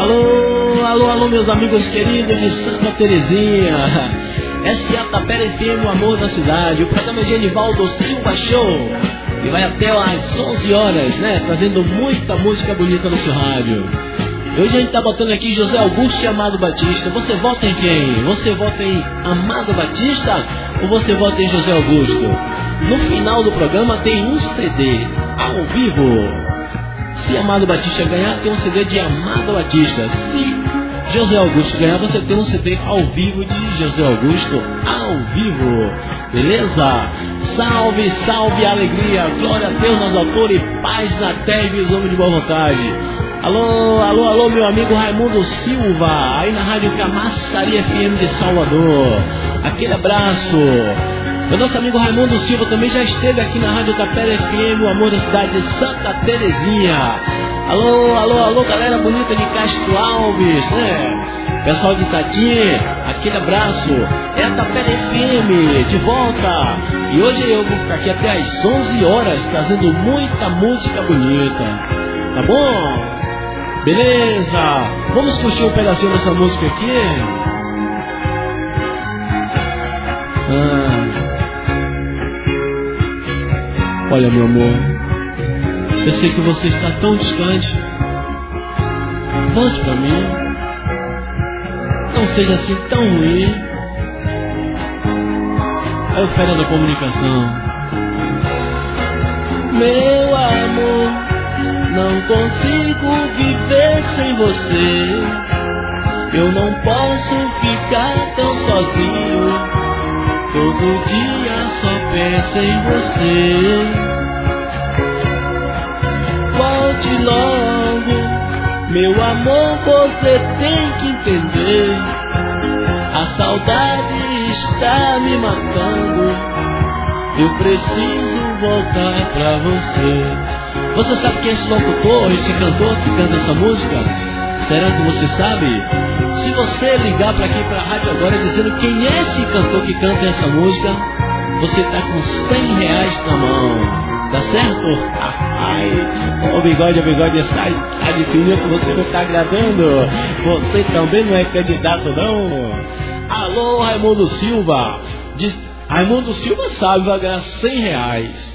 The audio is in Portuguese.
Alô, alô, alô, meus amigos queridos de Santa Terezinha. Essa é a Tapera FM, o amor da cidade. O programa é Genivaldo Silva Show. E vai até às 11 horas, né? Trazendo muita música bonita no seu rádio. Hoje a gente tá botando aqui José Augusto e Amado Batista. Você vota em quem? Você vota em Amado Batista ou você vota em José Augusto? No final do programa tem um CD ao vivo. Se Amado Batista ganhar, tem um CD de Amado Batista. Se José Augusto ganhar, você tem um CD ao vivo de José Augusto ao vivo. Beleza? Salve, salve, alegria, glória a Deus nas alturas e paz na terra e os homens de boa vontade. Alô, alô, alô, meu amigo Raimundo Silva, aí na Rádio Camaçari FM de Salvador. Aquele abraço. O nosso amigo Raimundo Silva também já esteve aqui na Rádio Tapera FM, o amor da cidade de Santa Terezinha. Alô, alô, alô, galera bonita de Castro Alves, né? Pessoal de Itatim, aquele abraço. É a Tapera FM, de volta. E hoje eu vou ficar aqui até às 11 horas, trazendo muita música bonita. Tá bom? Beleza? Vamos curtir um pedacinho dessa música aqui? Olha, meu amor, eu sei que você está tão distante. Volte pra mim. Não seja assim tão ruim. É o fera da comunicação. Meu amor, não consigo viver sem você. Eu não posso ficar tão sozinho. Todo dia só penso em você. Volte logo, meu amor, você tem que entender. A saudade está me matando. Eu preciso voltar pra você. Você sabe quem é esse locutor, esse cantor que canta essa música? Será que você sabe? Se você ligar para aqui, para a rádio agora, dizendo quem é esse cantor que canta essa música, você tá com R$100 na mão. Tá certo? Ai, o bigode sai de fininho que você não tá gravando. Você também não é candidato, não? Alô, Raimundo Silva. Raimundo Silva sabe, vai ganhar R$100.